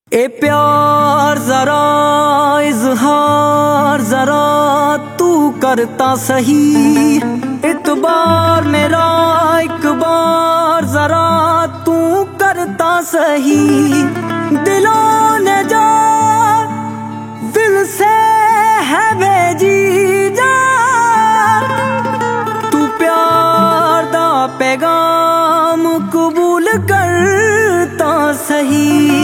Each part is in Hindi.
ए प्यार जरा इजहार जरा तू करता सही, इतबार मेरा एक बार जरा तू करता सही। दिलों ने जो दिल से है भेजी जा, तू प्यार दा पैगाम कबूल करता सही।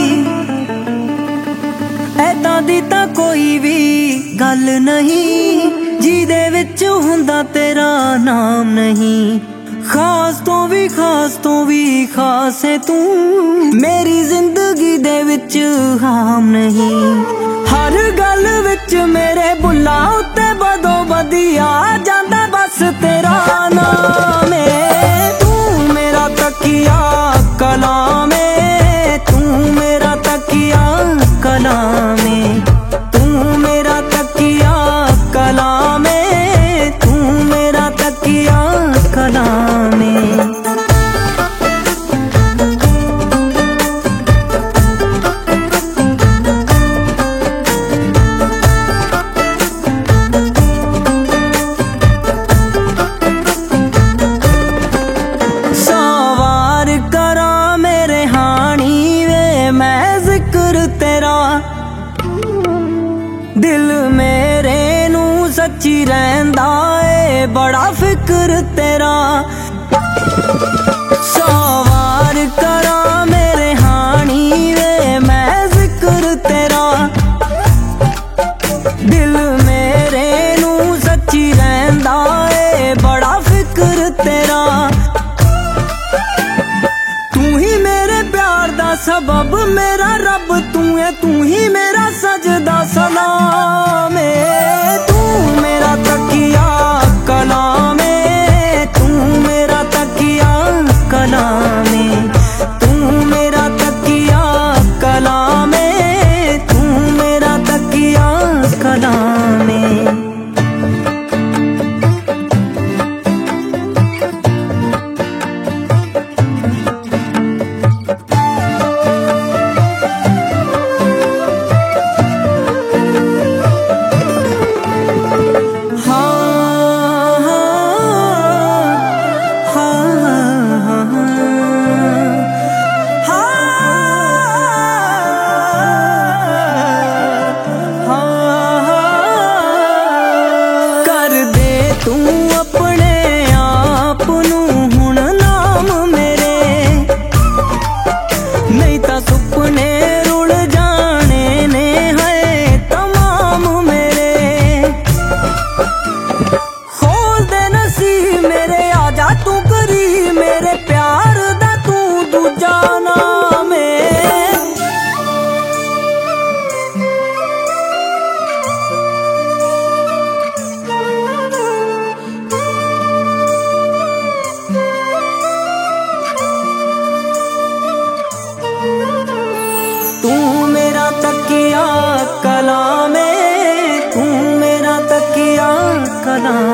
ऐदां दी तां कोई भी गल नहीं जिहदे विच हुंदा तेरा नाम नहीं। खास तो भी खास है तू, मेरी जिंदगी दे विच हाम नहीं। हर गल विच मेरे बुल्ला उत्ते बदो बदी आ जांदा बस तेरा नाम है। तू मेरा तकिया कलाम है, तू मेरा तकिया कलाम है, तू मेरा तकिया कलाम है, तू मेरा तकिया कलाम है। सवार करा मेरे हानी वे मैं जिक्र तेरा, दिल मेरे नू सच्ची रहंदा ए बड़ा फिक्र तेरा। सवार करा मेरे हानी वे मैं जिक्र तेरा, दिल मेरे नू सच्ची रहंदा ए बड़ा फिक्र तेरा। तू ही मेरे प्यार दा सबब मेरा रब तू है, तू ही मेरा सजदा सलाम है। तू मेरा तकिया कलाम है, तू मेरा तकिया कलाम है, तू मेरा तकिया कलाम है, तू मेरा तकिया कलाम है। तू अपने आप नू हुण नाम मेरे, नहीं तां सुपने रुड़ जाने ने है तमाम मेरे। खोल दे नसीब मेरे आजा तू करी, मेरे प्यार दा तू दूजा नाम है। तू मेरा तकिया कलाम है, तू मेरा तकिया कलाम।